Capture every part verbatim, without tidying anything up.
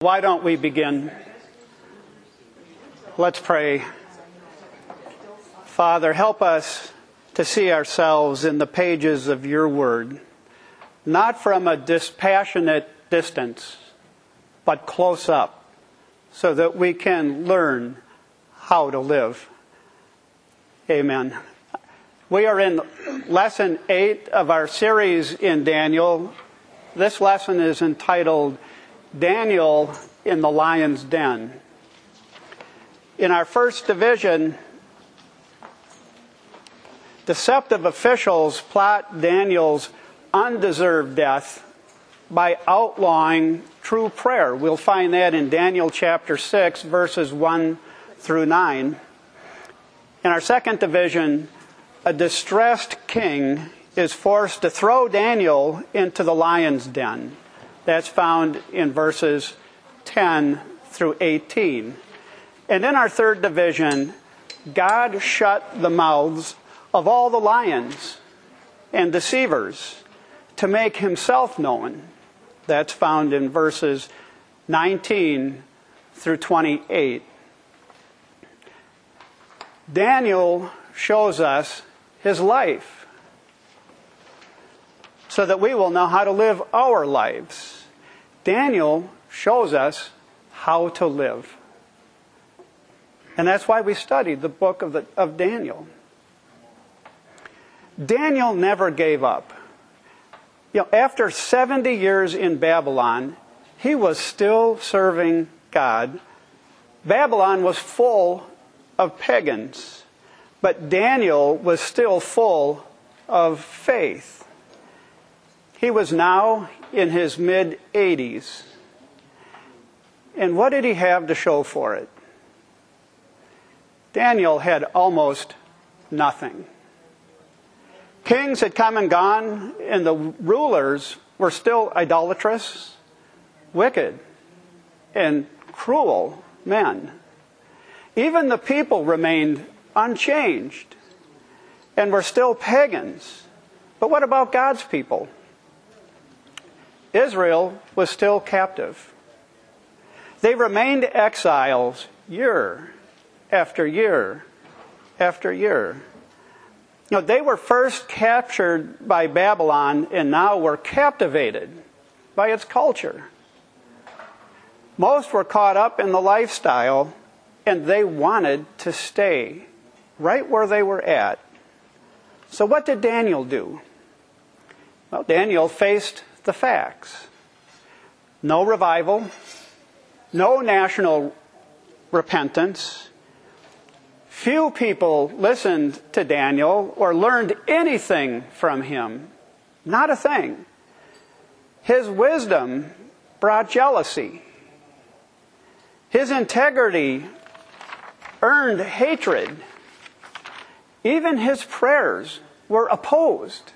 Why don't we begin? Let's pray. Father, help us to see ourselves in the pages of your word, not from a dispassionate distance, but close up, so that we can learn how to live. Amen. We are in lesson eight of our series in Daniel. This lesson is entitled Daniel in the Lion's Den. In our first division, deceptive officials plot Daniel's undeserved death by outlawing true prayer. We'll find that in Daniel chapter six, verses one through nine. In our second division, a distressed king is forced to throw Daniel into the lion's den. That's found in verses ten through eighteen. And in our third division, God shut the mouths of all the lions and deceivers to make himself known. That's found in verses nineteen through twenty-eight. Daniel shows us his life so that we will know how to live our lives. Daniel shows us how to live. And that's why we studied the book of, the, of Daniel. Daniel never gave up. You know, after seventy years in Babylon, he was still serving God. Babylon was full of pagans, but Daniel was still full of faith. He was now in his mid-eighties. And what did he have to show for it? Daniel had almost nothing. Kings had come and gone, and the rulers were still idolatrous, wicked, and cruel men. Even the people remained unchanged and were still pagans. But what about God's people? Israel was still captive. They remained exiles year after year after year. You know, they were first captured by Babylon and now were captivated by its culture. Most were caught up in the lifestyle, and they wanted to stay right where they were at. So what did Daniel do? Well, Daniel faced the facts. No revival, no national repentance. Few people listened to Daniel or learned anything from him. Not a thing. His wisdom brought jealousy. His integrity earned hatred. Even his prayers were opposed.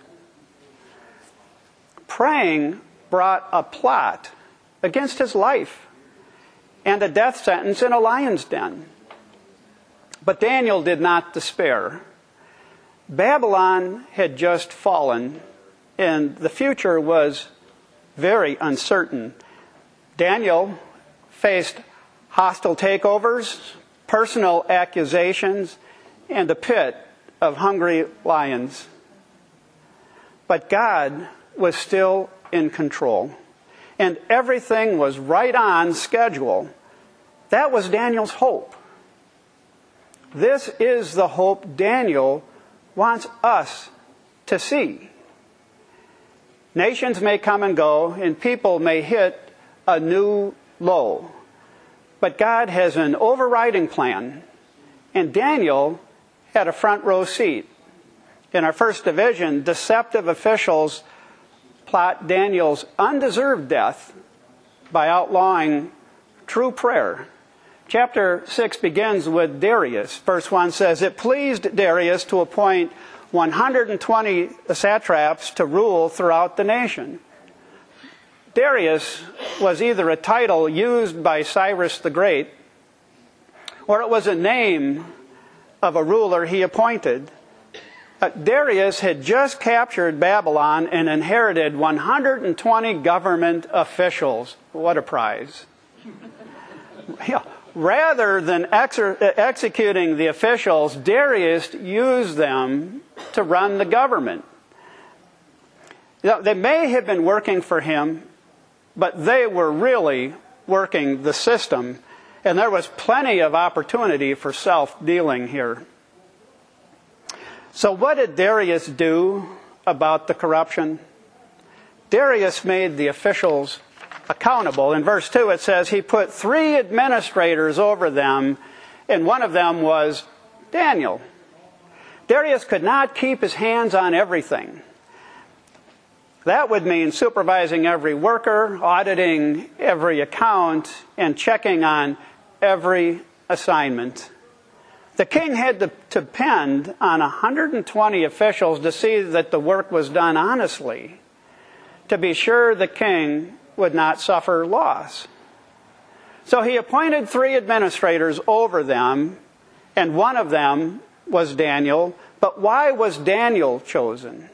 Praying brought a plot against his life and a death sentence in a lion's den. But Daniel did not despair. Babylon had just fallen, and the future was very uncertain. Daniel faced hostile takeovers, personal accusations, and a pit of hungry lions. But God was still in control, and everything was right on schedule. That was Daniel's hope. This is the hope Daniel wants us to see. Nations may come and go, and people may hit a new low. But God has an overriding plan, and Daniel had a front row seat. In our first division, deceptive officials plot Daniel's undeserved death by outlawing true prayer. Chapter six begins with Darius. Verse one says, "It pleased Darius to appoint one hundred twenty satraps to rule throughout the nation." Darius was either a title used by Cyrus the Great, or it was a name of a ruler he appointed. Uh, Darius had just captured Babylon and inherited one hundred twenty government officials. What a prize. Yeah. Rather than ex- executing the officials, Darius used them to run the government. You know, they may have been working for him, but they were really working the system, and there was plenty of opportunity for self-dealing here. So what did Darius do about the corruption? Darius made the officials accountable. In verse two it says he put three administrators over them, and one of them was Daniel. Darius could not keep his hands on everything. That would mean supervising every worker, auditing every account, and checking on every assignment. The king had to depend on one hundred twenty officials to see that the work was done honestly, to be sure the king would not suffer loss. So he appointed three administrators over them, and one of them was Daniel. But why was Daniel chosen?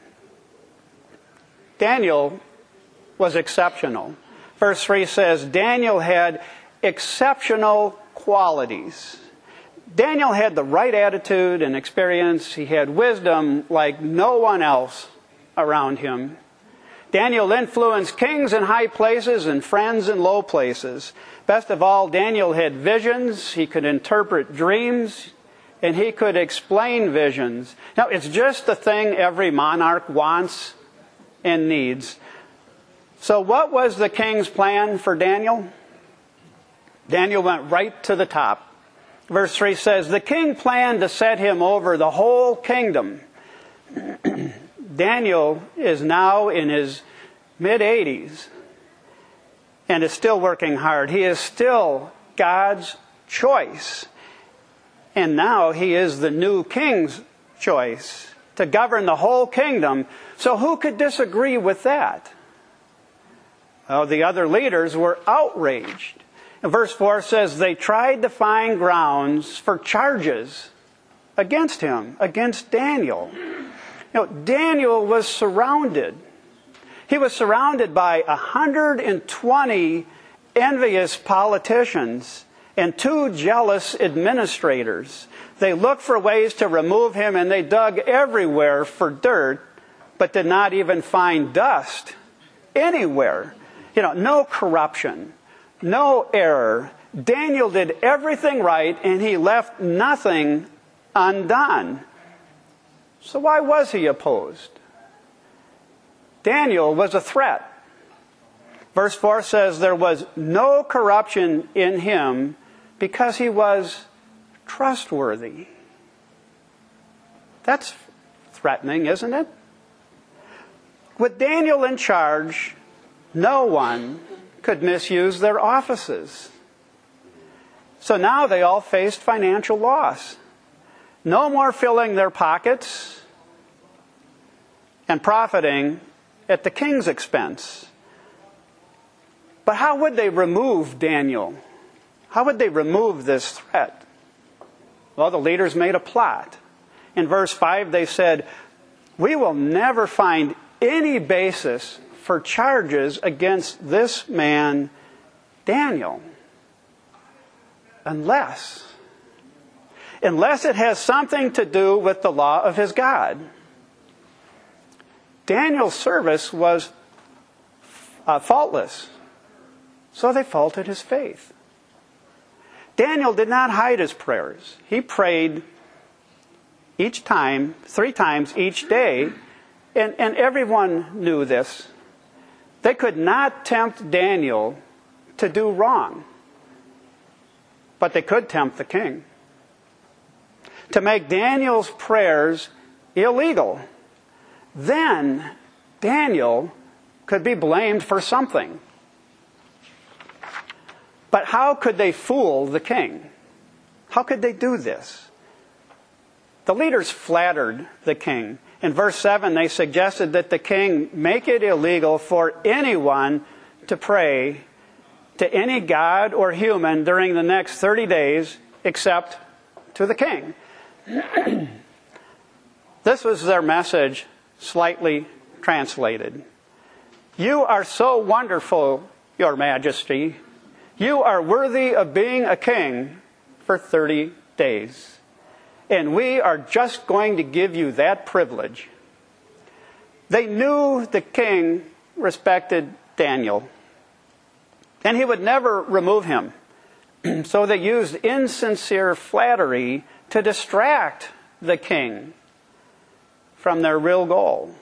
Daniel was exceptional. Verse three says, Daniel had exceptional qualities. Daniel had the right attitude and experience. He had wisdom like no one else around him. Daniel influenced kings in high places and friends in low places. Best of all, Daniel had visions. He could interpret dreams, and he could explain visions. Now, it's just the thing every monarch wants and needs. So what was the king's plan for Daniel? Daniel went right to the top. Verse three says, the king planned to set him over the whole kingdom. Daniel is now in his mid-eighties and is still working hard. He is still God's choice. And now he is the new king's choice to govern the whole kingdom. So who could disagree with that? Well, the other leaders were outraged. And verse four says they tried to find grounds for charges against him, against Daniel. You know, Daniel was surrounded. He was surrounded by one hundred twenty envious politicians and two jealous administrators. They looked for ways to remove him, and they dug everywhere for dirt, but did not even find dust anywhere. You know, no corruption, no error. Daniel did everything right, and he left nothing undone. So why was he opposed? Daniel was a threat. Verse four says there was no corruption in him because he was trustworthy. That's threatening, isn't it? With Daniel in charge, no one could misuse their offices. So now they all faced financial loss. No more filling their pockets and profiting at the king's expense. But how would they remove Daniel? How would they remove this threat? Well, the leaders made a plot. In verse five, they said, we will never find any basis for charges against this man, Daniel, unless, unless it has something to do with the law of his God. Daniel's service was uh, faultless, so they faulted his faith. Daniel did not hide his prayers. He prayed each time, three times each day, and, and everyone knew this. They could not tempt Daniel to do wrong, but they could tempt the king to make Daniel's prayers illegal. Then Daniel could be blamed for something. But how could they fool the king? How could they do this? The leaders flattered the king. In verse seven, they suggested that the king make it illegal for anyone to pray to any god or human during the next thirty days except to the king. This was their message, slightly translated. You are so wonderful, Your Majesty. You are worthy of being a king for thirty days. And we are just going to give you that privilege. They knew the king respected Daniel, and he would never remove him. So they used insincere flattery to distract the king from their real goal.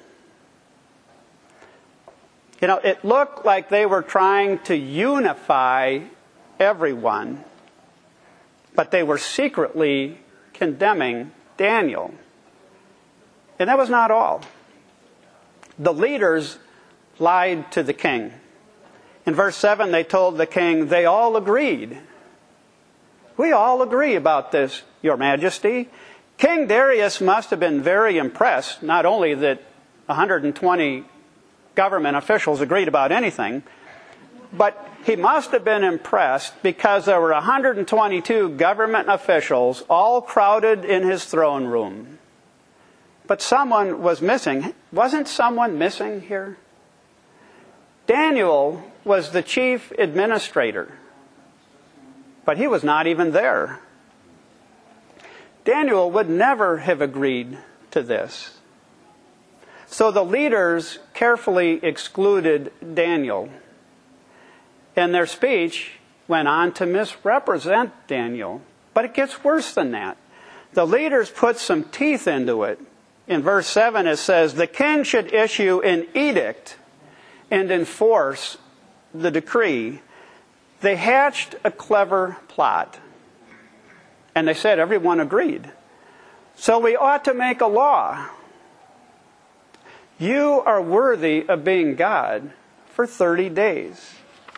You know, it looked like they were trying to unify everyone, but they were secretly condemning Daniel. And that was not all. The leaders lied to the king. In verse seven, they told the king, they all agreed. We all agree about this, Your Majesty. King Darius must have been very impressed, not only that one hundred twenty government officials agreed about anything, but he must have been impressed because there were one hundred twenty-two government officials all crowded in his throne room. But someone was missing. Wasn't someone missing here? Daniel was the chief administrator, but he was not even there. Daniel would never have agreed to this. So the leaders carefully excluded Daniel. And their speech went on to misrepresent Daniel. But it gets worse than that. The leaders put some teeth into it. In verse seven it says, the king should issue an edict and enforce the decree. They hatched a clever plot. And they said everyone agreed. So we ought to make a law. You are worthy of being God for thirty days.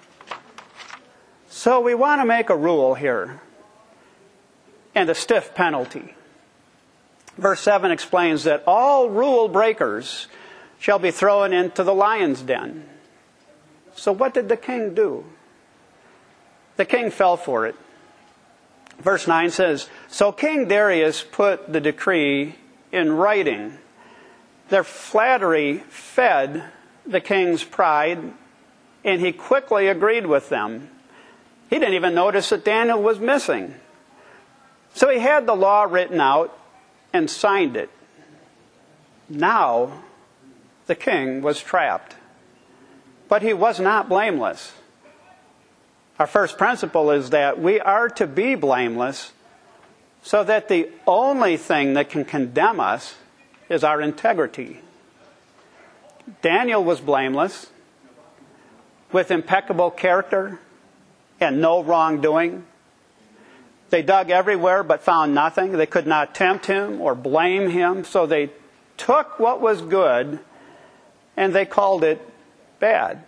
So we want to make a rule here and a stiff penalty. Verse seven explains that all rule breakers shall be thrown into the lion's den. So what did the king do? The king fell for it. Verse nine says, so King Darius put the decree in writing. Their flattery fed the king's pride, and he quickly agreed with them. He didn't even notice that Daniel was missing. So he had the law written out and signed it. Now, the king was trapped. But he was not blameless. Our first principle is that we are to be blameless so that the only thing that can condemn us is our integrity. Daniel was blameless, with impeccable character and no wrongdoing. They dug everywhere but found nothing. They could not tempt him or blame him, so they took what was good and they called it bad.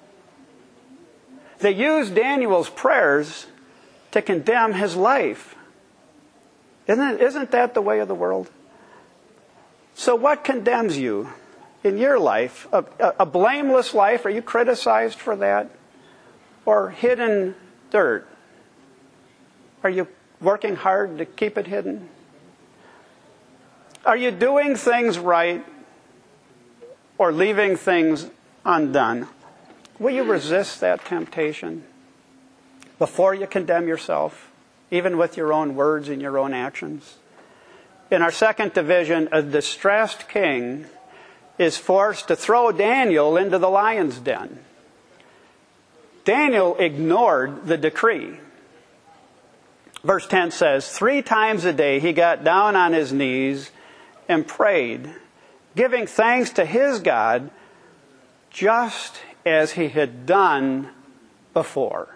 They used Daniel's prayers to condemn his life. Isn't, isn't that the way of the world? So what condemns you in your life? A, a, a blameless life? Are you criticized for that? Or hidden dirt? Are you working hard to keep it hidden? Are you doing things right or leaving things undone? Will you resist that temptation before you condemn yourself, even with your own words and your own actions? In our second division, a distressed king is forced to throw Daniel into the lion's den. Daniel ignored the decree. Verse ten says, three times a day he got down on his knees and prayed, giving thanks to his God, just as he had done before.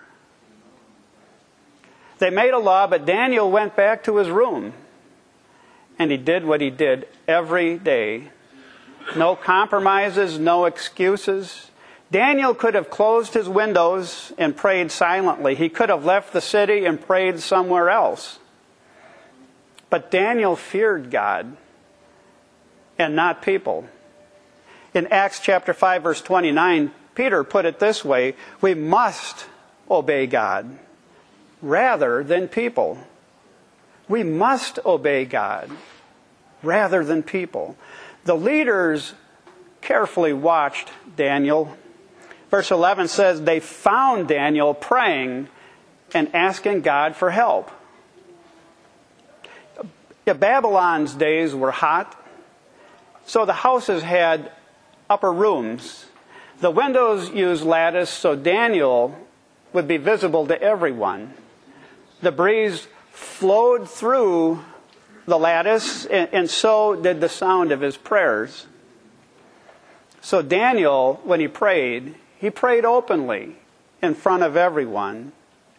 They made a law, but Daniel went back to his room. And he did what he did every day. No compromises, no excuses. Daniel could have closed his windows and prayed silently. He could have left the city and prayed somewhere else. But Daniel feared God and not people. In Acts chapter five, verse twenty-nine, Peter put it this way: we must obey God rather than people. We must obey God rather than people. The leaders carefully watched Daniel. Verse eleven says they found Daniel praying and asking God for help. Babylon's days were hot, so the houses had upper rooms. The windows used lattice so Daniel would be visible to everyone. The breeze flowed through the lattice, and, and so did the sound of his prayers. So Daniel, when he prayed, he prayed openly in front of everyone,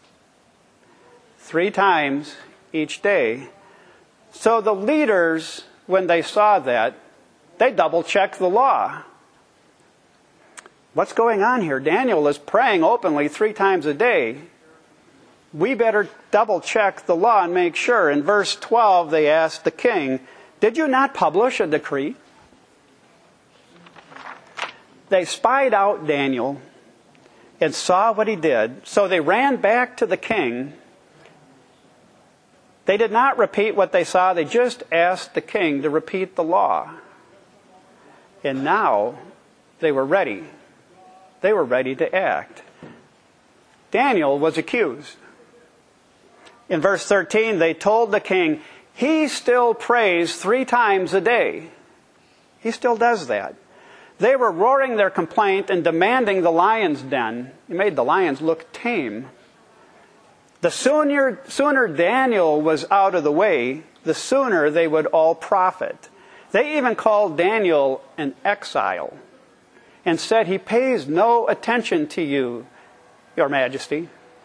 three times each day. So the leaders, when they saw that, they double-checked the law. What's going on here? Daniel is praying openly three times a day. We better double-check the law and make sure. In verse twelve, they asked the king, "Did you not publish a decree?" They spied out Daniel and saw what he did, so they ran back to the king. They did not repeat what they saw. They just asked the king to repeat the law. And now they were ready. They were ready to act. Daniel was accused. In verse thirteen, they told the king, he still prays three times a day. He still does that. They were roaring their complaint and demanding the lion's den. It made the lions look tame. The sooner, sooner Daniel was out of the way, the sooner they would all profit. They even called Daniel an exile and said, he pays no attention to you, Your Majesty.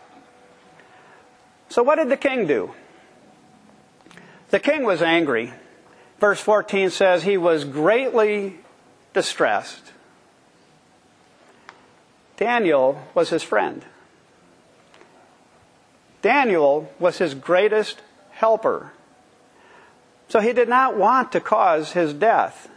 So what did the king do? The king was angry. Verse fourteen says he was greatly distressed. Daniel was his friend. Daniel was his greatest helper. So he did not want to cause his death.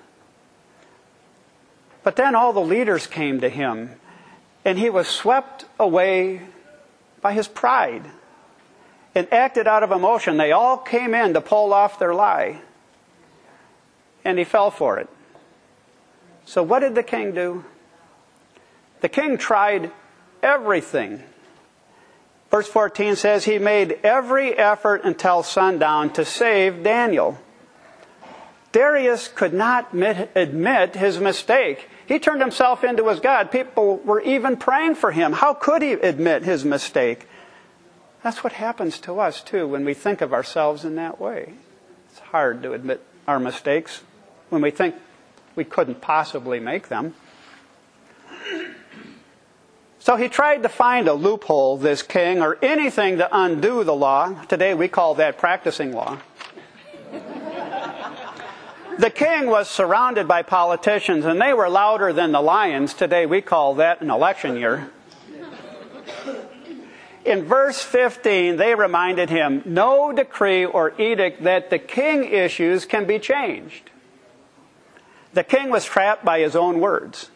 But then all the leaders came to him, and he was swept away by his pride and acted out of emotion. They all came in to pull off their lie, and he fell for it. So what did the king do? The king tried everything. Verse fourteen says he made every effort until sundown to save Daniel. Darius could not admit, admit his mistake. He turned himself into his God. People were even praying for him. How could he admit his mistake? That's what happens to us, too, when we think of ourselves in that way. It's hard to admit our mistakes when we think we couldn't possibly make them. So he tried to find a loophole, this king, or anything to undo the law. Today we call that practicing law. The king was surrounded by politicians, and they were louder than the lions. Today we call that an election year. In verse fifteen, they reminded him, no decree or edict that the king issues can be changed. The king was trapped by his own words.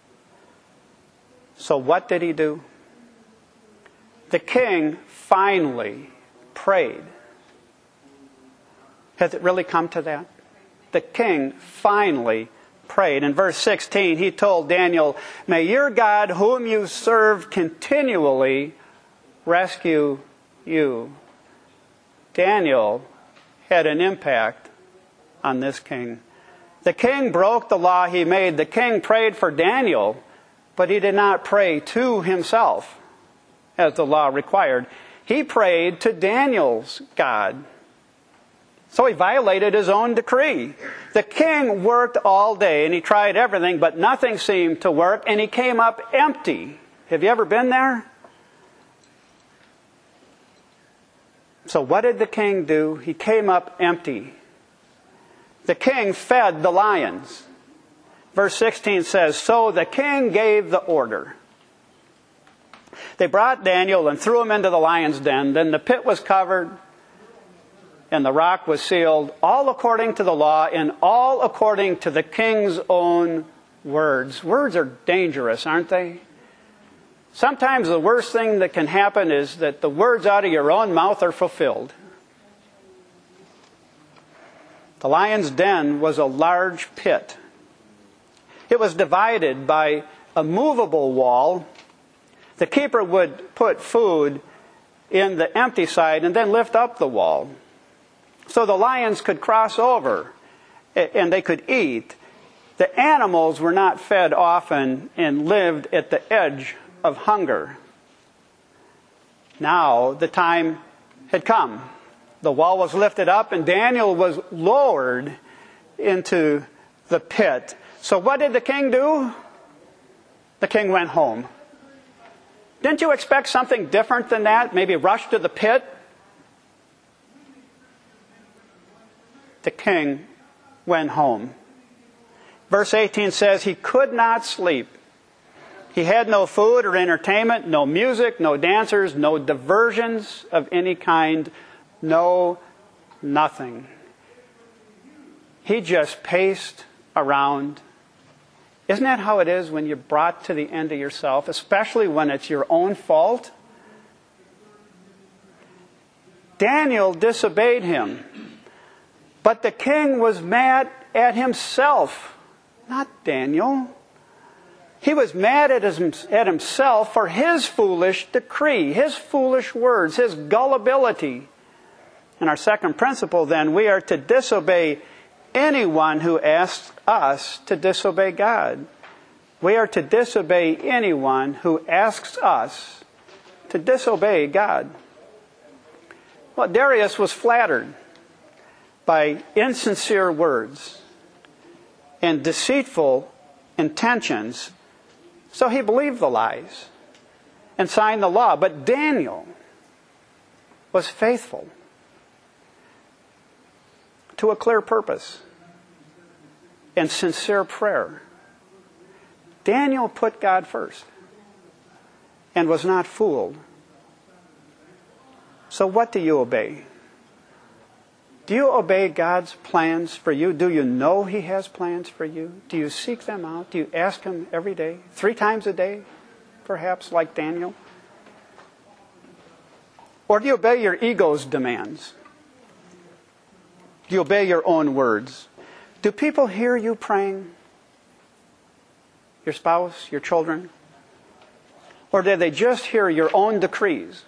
So what did he do? The king finally prayed. Has it really come to that? The king finally prayed. In verse sixteen, he told Daniel, may your God, whom you serve continually, rescue you. Daniel had an impact on this king. The king broke the law he made. The king prayed for Daniel, but he did not pray to himself, as the law required. He prayed to Daniel's God. So he violated his own decree. The king worked all day, and he tried everything, but nothing seemed to work, and he came up empty. Have you ever been there? So what did the king do? He came up empty. The king fed the lions. Verse sixteen says, so the king gave the order. They brought Daniel and threw him into the lion's den. Then the pit was covered and the rock was sealed, all according to the law and all according to the king's own words. Words are dangerous, aren't they? Sometimes the worst thing that can happen is that the words out of your own mouth are fulfilled. The lion's den was a large pit. It was divided by a movable wall. The keeper would put food in the empty side and then lift up the wall. So the lions could cross over and they could eat. The animals were not fed often and lived at the edge of hunger. Now the time had come. The wall was lifted up and Daniel was lowered into the pit. So what did the king do? The king went home. Didn't you expect something different than that? Maybe rush to the pit? The king went home. Verse eighteen says he could not sleep. He had no food or entertainment, no music, no dancers, no diversions of any kind, no nothing. He just paced around. Isn't that how it is when you're brought to the end of yourself, especially when it's your own fault? Daniel disobeyed him, but the king was mad at himself, not Daniel. He was mad at, his, at himself for his foolish decree, his foolish words, his gullibility. And our second principle, then, we are to disobey anyone who asks us to disobey God. We are to disobey anyone who asks us to disobey God. Well, Darius was flattered by insincere words and deceitful intentions, so he believed the lies and signed the law. But Daniel was faithful to a clear purpose and sincere prayer. Daniel put God first and was not fooled. So what do you obey? Do you obey God's plans for you? Do you know He has plans for you? Do you seek them out? Do you ask Him every day? Three times a day, perhaps, like Daniel? Or do you obey your ego's demands? Do you obey your own words? Do people hear you praying? Your spouse, your children? Or do they just hear your own decrees?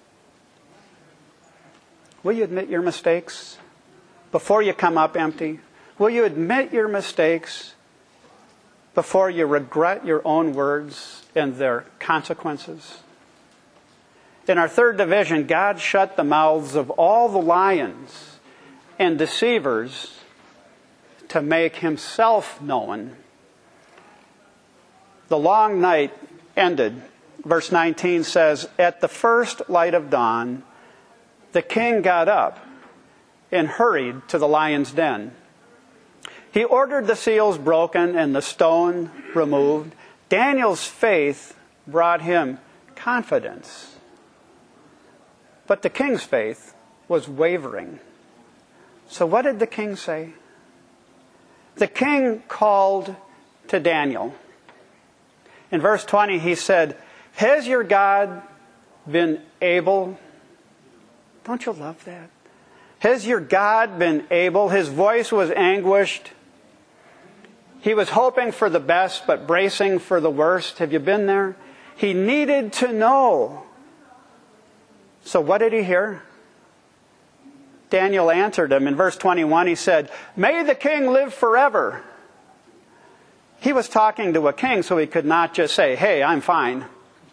Will you admit your mistakes before you come up empty? Will you admit your mistakes before you regret your own words and their consequences? In our third division, God shut the mouths of all the lions and deceivers to make Himself known. The long night ended. Verse nineteen says, "At the first light of dawn, the king got up and hurried to the lion's den. He ordered the seals broken and the stone removed. Daniel's faith brought him confidence. But the king's faith was wavering. So what did the king say? The king called to Daniel. In verse twenty, he said, "Has your God been able..." Don't you love that? Has your God been able? His voice was anguished. He was hoping for the best, but bracing for the worst. Have you been there? He needed to know. So what did he hear? Daniel answered him. In verse twenty-one, he said, "May the king live forever." He was talking to a king, so he could not just say, "Hey, I'm fine."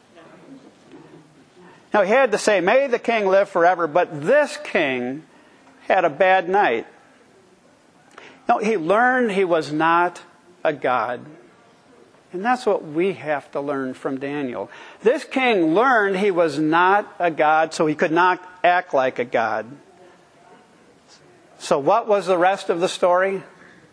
Now, he had to say, "May the king live forever," but this king had a bad night. No, he learned he was not a god. And that's what we have to learn from Daniel. This king learned he was not a god, so he could not act like a god. So what was the rest of the story?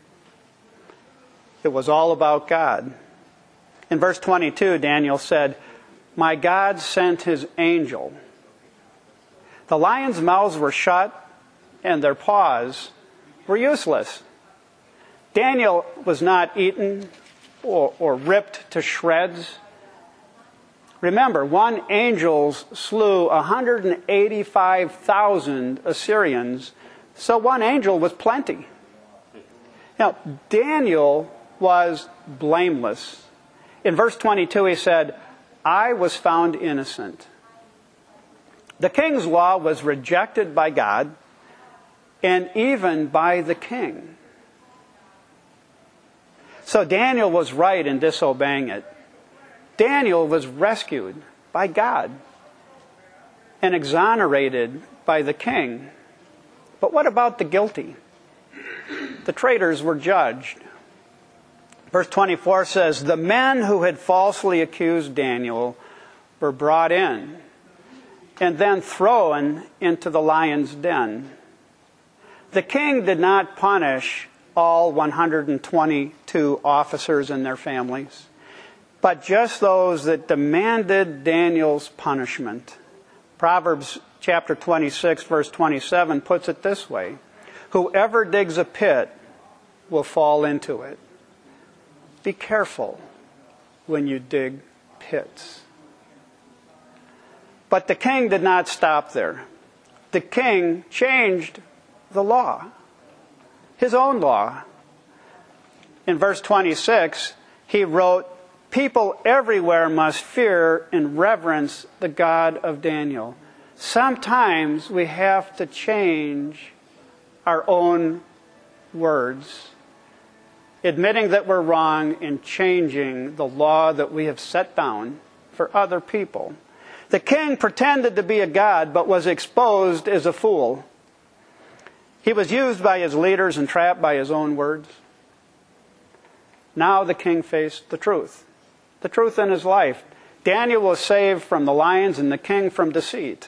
It was all about God. In verse twenty-two, Daniel said, "My God sent His angel." The lions' mouths were shut and their paws were useless. Daniel was not eaten or, or ripped to shreds. Remember, one angel slew one hundred eighty-five thousand Assyrians, so one angel was plenty. Now, Daniel was blameless. In verse twenty-two, he said, "I was found innocent." The king's law was rejected by God and even by the king. So Daniel was right in disobeying it. Daniel was rescued by God and exonerated by the king. But what about the guilty? The traitors were judged. Verse twenty-four says, the men who had falsely accused Daniel were brought in and then thrown into the lion's den. The king did not punish all one hundred twenty-two officers and their families, but just those that demanded Daniel's punishment. Proverbs chapter twenty-six, verse twenty-seven puts it this way: whoever digs a pit will fall into it. Be careful when you dig pits. But the king did not stop there. The king changed the law, his own law. In verse twenty-six, he wrote, people everywhere must fear and reverence the God of Daniel. Sometimes we have to change our own words, admitting that we're wrong and changing the law that we have set down for other people. The king pretended to be a god, but was exposed as a fool. He was used by his leaders and trapped by his own words. Now the king faced the truth, the truth in his life. Daniel was saved from the lions and the king from deceit.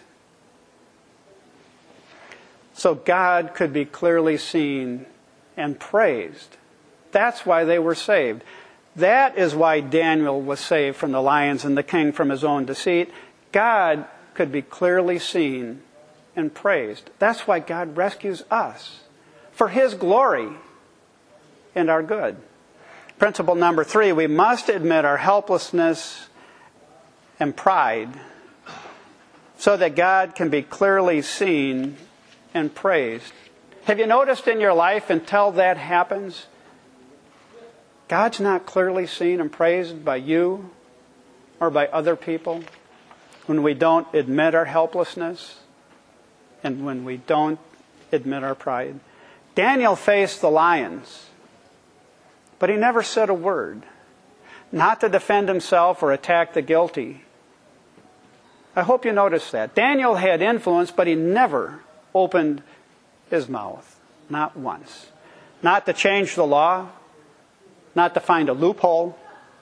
So God could be clearly seen and praised. That's why they were saved. That is why Daniel was saved from the lions and the king from his own deceit. God could be clearly seen and praised. That's why God rescues us, for his glory and our good. Principle number three, we must admit our helplessness and pride so that God can be clearly seen and praised. Have you noticed in your life, until that happens, God's not clearly seen and praised by you or by other people? When we don't admit our helplessness and when we don't admit our pride. Daniel faced the lions, but he never said a word, not to defend himself or attack the guilty. I hope you notice that. Daniel had influence, but he never opened his mouth, not once. Not to change the law, not to find a loophole.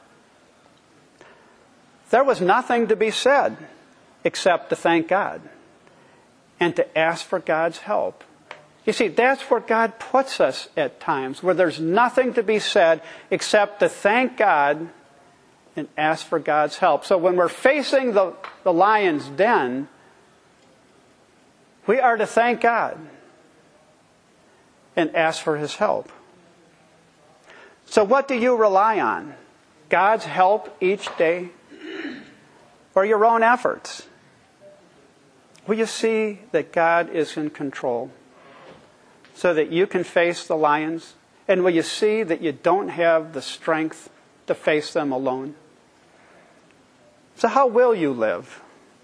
There was nothing to be said except to thank God and to ask for God's help. You see, that's where God puts us at times, where there's nothing to be said except to thank God and ask for God's help. So when we're facing the, the lion's den, we are to thank God and ask for his help. So what do you rely on? God's help each day? Or your own efforts? Will you see that God is in control so that you can face the lions? And will you see that you don't have the strength to face them alone? So how will you live?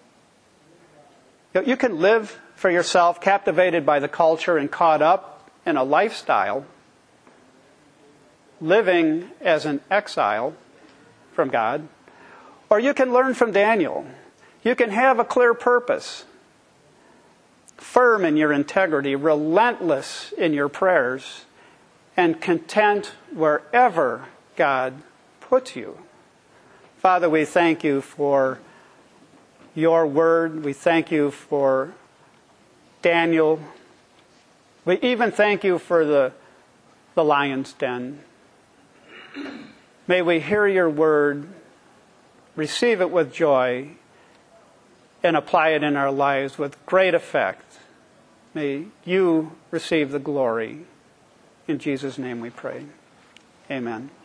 You can live for yourself, captivated by the culture and caught up in a lifestyle, living as an exile from God. Or you can learn from Daniel. You can have a clear purpose, firm in your integrity, relentless in your prayers, and content wherever God puts you. Father, we thank you for your word. We thank you for Daniel. We even thank you for the, the lion's den. May we hear your word, receive it with joy, and apply it in our lives with great effect. May you receive the glory. In Jesus' name we pray. Amen.